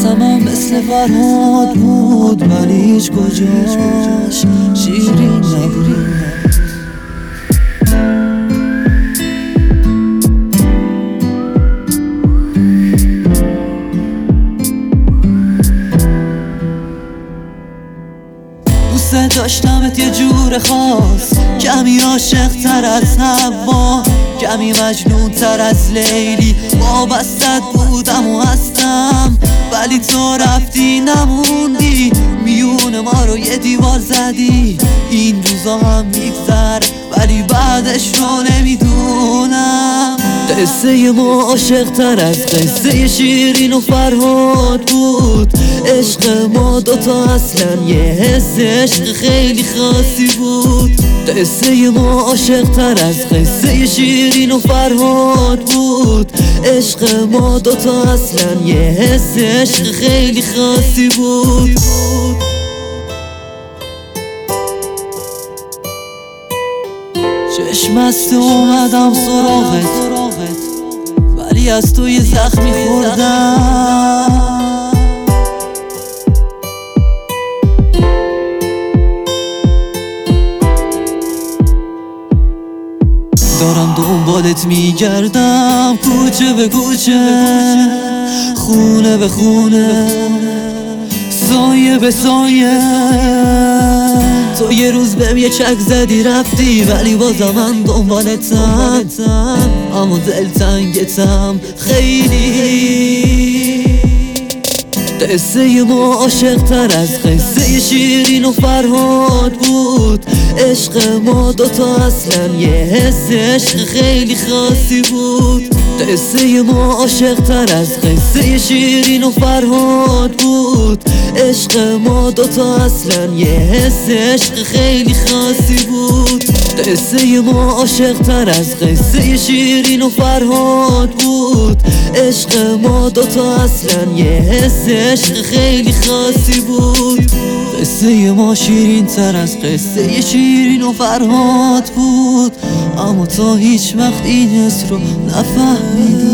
قصم هم مثل فرهاد بود ولی هیچ کجاش شیرین نبود. دوست داشتمت یه جور خاص، کمی عاشق تر از هوا، کمی مجنون تر از لیلی. وابستت بودم و هستم ولی تو رفتی نموندی، میون ما رو یه دیوار زدی. این روزا هم میگذره ولی بعدش رو نمیدونم. قصه ما عاشق تر از قصه شیرین و فرهاد بود. عشق ما دوتا اصلا یه حس عشق خیلی خاصی بود. قصه ما عاشق تر از قصه شیرین و فرهاد بود. عشق ما دوتا اصلا یه حس عشق خیلی خاصی بود. چشم است اومدم سراغت ولی از تو یه زخمی خوردم. دارم دنبالت میگردم کوچه به کوچه، خونه به خونه، سایه به سایه. تو یه روز بهم یه چک زدی رفتی ولی بازم من دنبالتم، اما دلتنگتم خیلی. قصه ما عاشق تر از قصه شیرین و فرهاد بود. عشق ما دوتا اصلا یه حس عشق خیلی خاصی بود. قصه ما عاشق تر از قصه شیرین و فرهاد بود. عشق ما دوتا اصلا یه حس عشق خیلی خاصی بود. قصه ما عاشق تر از قصه شیرین و فرهاد بود. عشق ما دوتا اصلا یه حس عشق خیلی خاصی بود. قصه ما شیرین تر از قصه شیرین و فرهاد بود، اما تا هیچ وقت این حس رو نفهمیدم.